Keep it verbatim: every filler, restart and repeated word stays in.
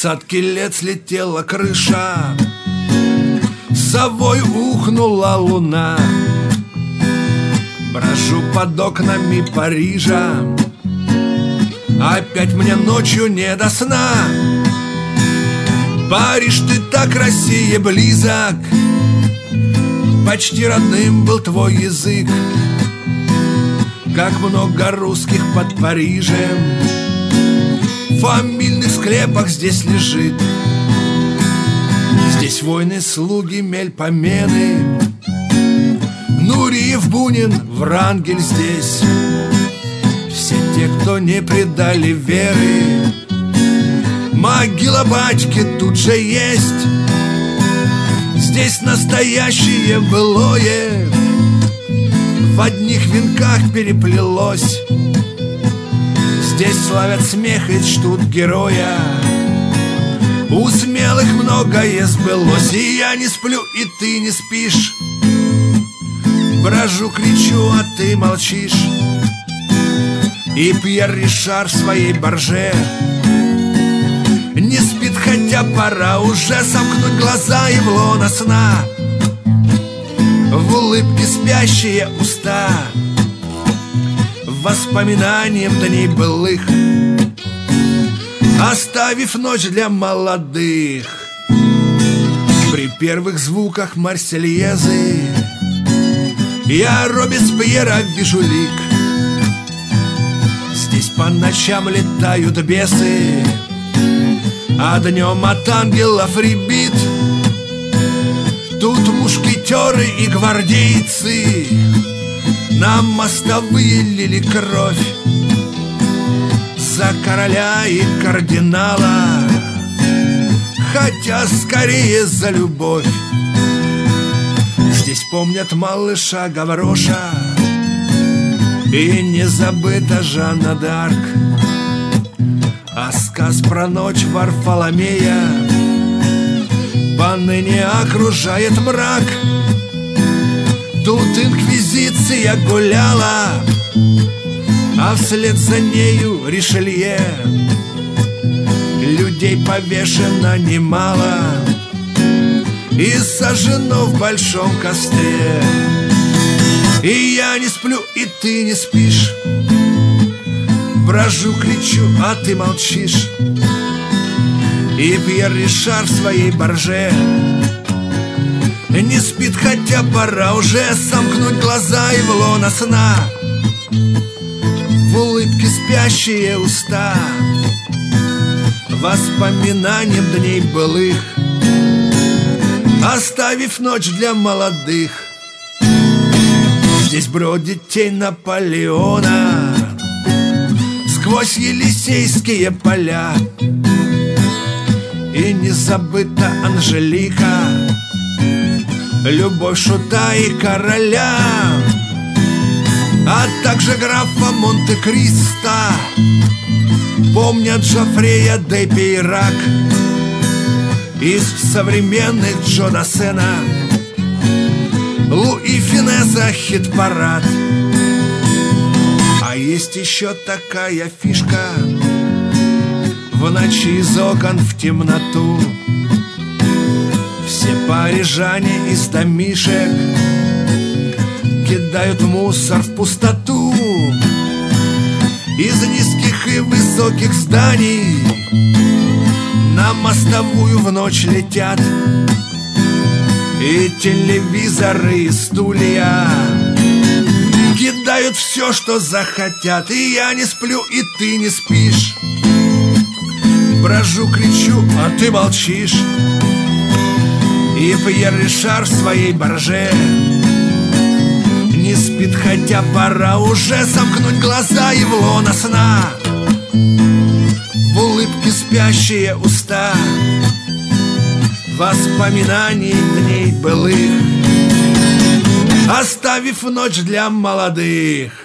двадцатки лет слетела крыша, совой ухнула луна. Брожу под окнами Парижа, опять мне ночью не до сна. Париж, ты так России близок, почти родным был твой язык. Как много русских под Парижем, в фамильных склепах здесь лежит. Здесь войны, слуги, мельпомены, Нуриев, Бунин, Врангель здесь. Все те, кто не предали веры, могила батьки тут же есть. Здесь настоящее былое в одних венках переплелось. Здесь славят смех и чтут героя, у смелых многое сбылось. И я не сплю, и ты не спишь, брожу, кричу, а ты молчишь. И Пьер Ришар в своей барже не спит, хотя пора уже сомкнуть глаза и в лоно сна, в улыбке спящие уста, воспоминанием дней былых, оставив ночь для молодых. При первых звуках Марсельезы я Робеспьера вижу лик. Здесь по ночам летают бесы, а днем от ангелов рябит. Тут мушкетеры и гвардейцы на мостовые лили кровь за короля и кардинала, хотя скорее за любовь. Здесь помнят малыша Гавроша, и не забыта Жанна д'Арк. А сказ про ночь Варфоломея поныне окружает мрак. Тут инквизиция гуляла, а вслед за нею Ришелье. Людей повешено немало и сожжено в большом костре. И я не сплю, и ты не спишь, брожу, кричу, а ты молчишь. И Пьер Ришар в своей барже не спит, хотя пора уже сомкнуть глаза и в лоно сна, в улыбке спящие уста, воспоминанием дней былых, оставив ночь для молодых. Здесь бродит тень Наполеона сквозь Елисейские поля, и не забыта Анжелика, любовь шута и короля, а также графа Монте-Кристо. Помнят Жофрея де Пейрак из современных Джо Дассена, Луи Финесса хит-парад. А есть еще такая фишка: в ночи из окон в темноту все парижане из домишек кидают мусор в пустоту. Из низких и высоких зданий на мостовую в ночь летят и телевизоры, и стулья кидают все, что захотят. И я не сплю, и ты не спишь, брожу, кричу, а ты молчишь. И Пьер Ришар в своей барже не спит, хотя пора уже сомкнуть глаза и в лоно сна, в улыбке спящие уста, воспоминаний дней былых, оставив ночь для молодых.